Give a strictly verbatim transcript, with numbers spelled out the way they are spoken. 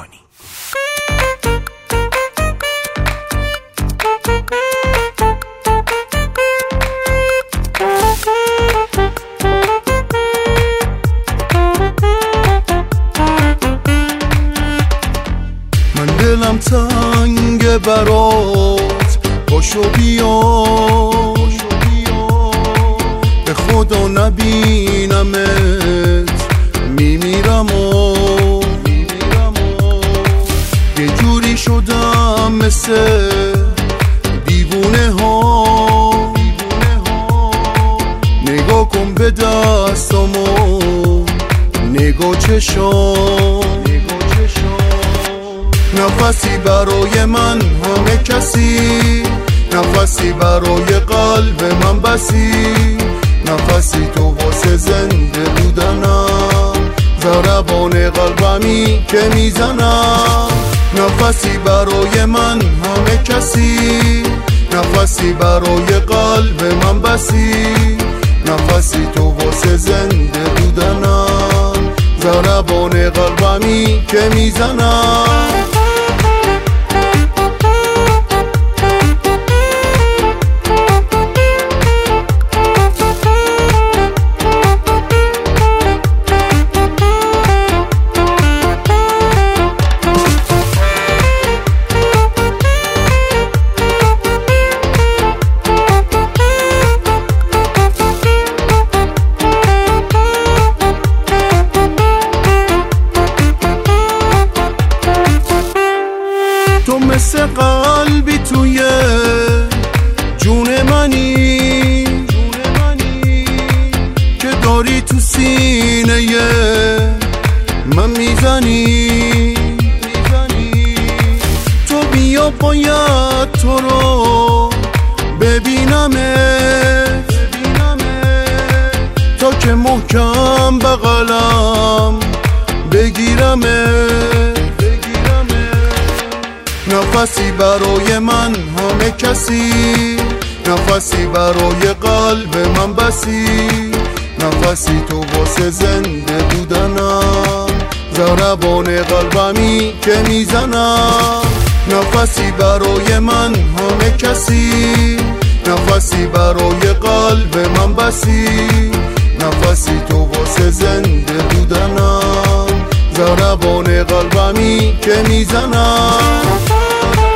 قربانی. من دلم تنگ برات، پاشو بیا به خدا نبینمت، میمیرم و یه جوری شدم مثل دیوونه ها. نگاه کن به دستامو، نگاه چشام، نفسی برای من همه کسی، نفسی برای قلب من بسی، نفسی تو واسه زنده بودنم، ضربان قلبمی که میزنم. نفسی برای من همه کسی، نفسی برای قلب من بسی، نفسی تو واسه زنده بودنم، ضربان قلبمی که میزنم. تو مثل قلبی توی جون منی، که داری تو سینه من میزنی. تو بیا باید تو رو ببینمت، تا که محکم بغلم بگیرمت. نفسی برای من همه کسی، نفسی برای قلب من بسی، نفسی تو واسه زنده بودنم، ضربان قلبمی که میزنم. نفسی برای من همه کسی، نفسی برای قلب من بسی، نفسی تو واسه زنده بودنم، ضربان قلبمی که میزنم.